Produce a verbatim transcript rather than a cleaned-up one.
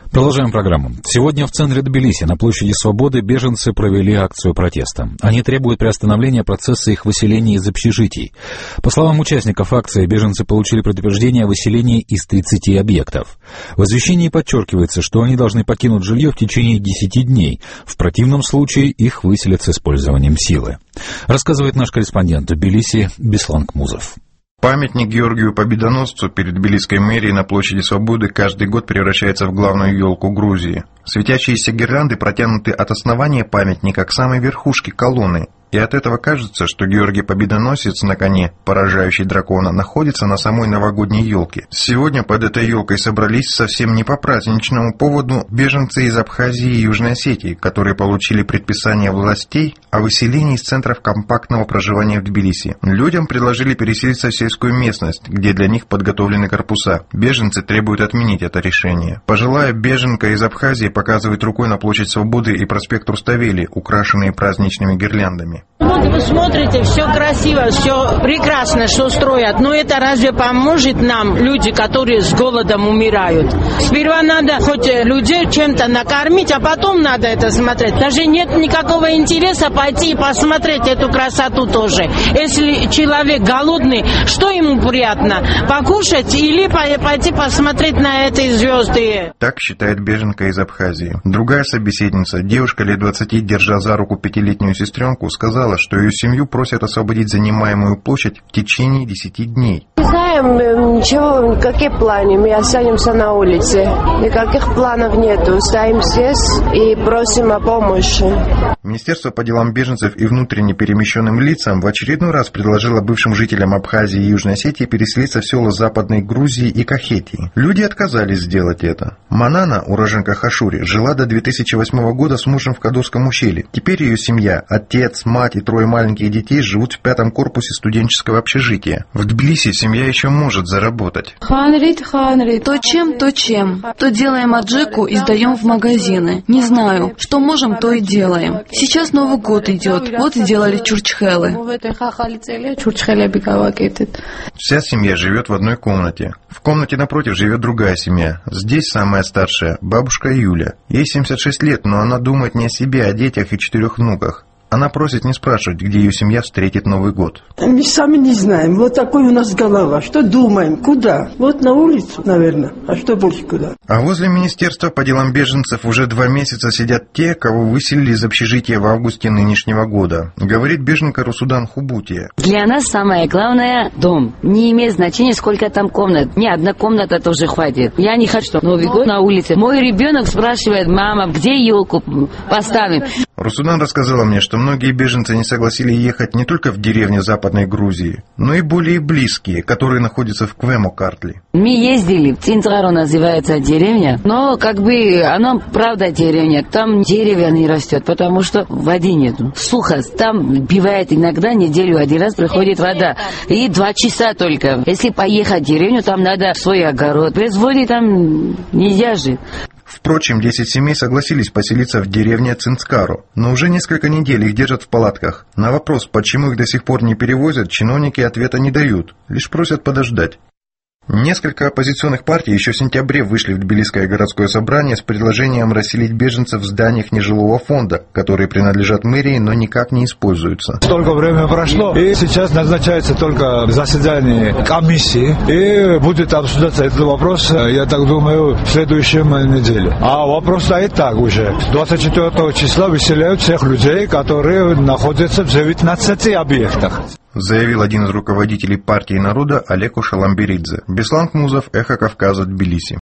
Продолжаем программу. Сегодня в центре Тбилиси на площади Свободы беженцы провели акцию протеста. Они требуют приостановления процесса их выселения из общежитий. По словам участников акции, беженцы получили предупреждение о выселении из тридцати объектов. В извещении подчеркивается, что они должны покинуть жилье в течение десяти дней. В противном случае их выселят с использованием силы. Рассказывает наш корреспондент в Тбилиси Беслан Кмузов. Памятник Георгию Победоносцу перед Тбилисской мэрией на площади Свободы каждый год превращается в главную елку Грузии. Светящиеся гирлянды протянуты от основания памятника к самой верхушке колонны. И от этого кажется, что Георгий Победоносец на коне, поражающий дракона, находится на самой новогодней елке. Сегодня под этой елкой собрались совсем не по праздничному поводу беженцы из Абхазии и Южной Осетии, которые получили предписание властей о выселении из центров компактного проживания в Тбилиси. Людям предложили переселиться в сельскую местность, где для них подготовлены корпуса. Беженцы требуют отменить это решение. Пожилая беженка из Абхазии показывает рукой на площадь Свободы и проспект Руставели, украшенные праздничными гирляндами. Вот вы смотрите, все красиво, все прекрасно, что строят. Но это разве поможет нам, люди, которые с голодом умирают? Сперва надо хоть людей чем-то накормить, а потом надо это смотреть. Даже нет никакого интереса пойти и посмотреть эту красоту тоже. Если человек голодный, что ему приятно? Покушать или пойти посмотреть на эти звезды? Так считает беженка из Абхазии. Другая собеседница, девушка лет двадцати, держа за руку пятилетнюю сестренку, сказала, что ее семью просят освободить занимаемую площадь в течение десяти дней. Не знаем, ничего, какие планы, мы останемся на улице. Никаких планов нету, стоим здесь и просим о помощи. Министерство по делам беженцев и внутренне перемещенным лицам в очередной раз предложило бывшим жителям Абхазии и Южной Осетии переселиться в села Западной Грузии и Кахетии. Люди отказались сделать это. Манана, уроженка Хашури, жила до две тысячи восьмого года с мужем в Кадурском ущелье. Теперь ее семья, отец, мать и трое маленьких детей живут в пятом корпусе студенческого общежития. В Тбилиси семья еще может заработать. Ханрит, ханрит. То чем, то чем. То делаем аджику и сдаем в магазины. Не знаю, что можем, то и делаем. Сейчас Новый год идет. Вот и делали чурчхелы. Вся семья живет в одной комнате. В комнате напротив живет другая семья. Здесь самая старшая, бабушка Юля. Ей семьдесят шесть лет, но она думает не о себе, а о детях и четырех внуках. Она просит не спрашивать, где ее семья встретит Новый год. Мы сами не знаем. Вот такой у нас голова. Что думаем? Куда? Вот на улицу, наверное. А что больше куда? А возле Министерства по делам беженцев уже два месяца сидят те, кого выселили из общежития в августе нынешнего года. Говорит беженка Русудан Хубутия. Для нас самое главное – дом. Не имеет значения, сколько там комнат. Ни одна комната тоже хватит. Я не хочу, чтобы Новый год на улице. Мой ребенок спрашивает: мама, где елку поставим? Русудан рассказала мне, что многие беженцы не согласились ехать не только в деревню Западной Грузии, но и более близкие, которые находятся в Квемо-Картли. Мы ездили, в Цинцару называется деревня, но как бы она правда деревня, там дерево не растет, потому что воды нету. Сухо, там бывает иногда неделю один раз приходит вода, и два часа только. Если поехать в деревню, там надо свой огород, без воды там нельзя жить. Впрочем, десять семей согласились поселиться в деревне Цинцкару, но уже несколько недель их держат в палатках. На вопрос, почему их до сих пор не перевозят, чиновники ответа не дают, лишь просят подождать. Несколько оппозиционных партий еще в сентябре вышли в Тбилисское городское собрание с предложением расселить беженцев в зданиях нежилого фонда, которые принадлежат мэрии, но никак не используются. Столько времени прошло, и сейчас назначается только заседание комиссии, и будет обсуждаться этот вопрос, я так думаю, в следующем неделе. А вопрос стоит так уже. двадцать четвёртого числа выселяют всех людей, которые находятся в девятнадцати объектах. Заявил один из руководителей партии народа Олег Шаламберидзе. Беслан Кмузов, Эхо Кавказа, Тбилиси.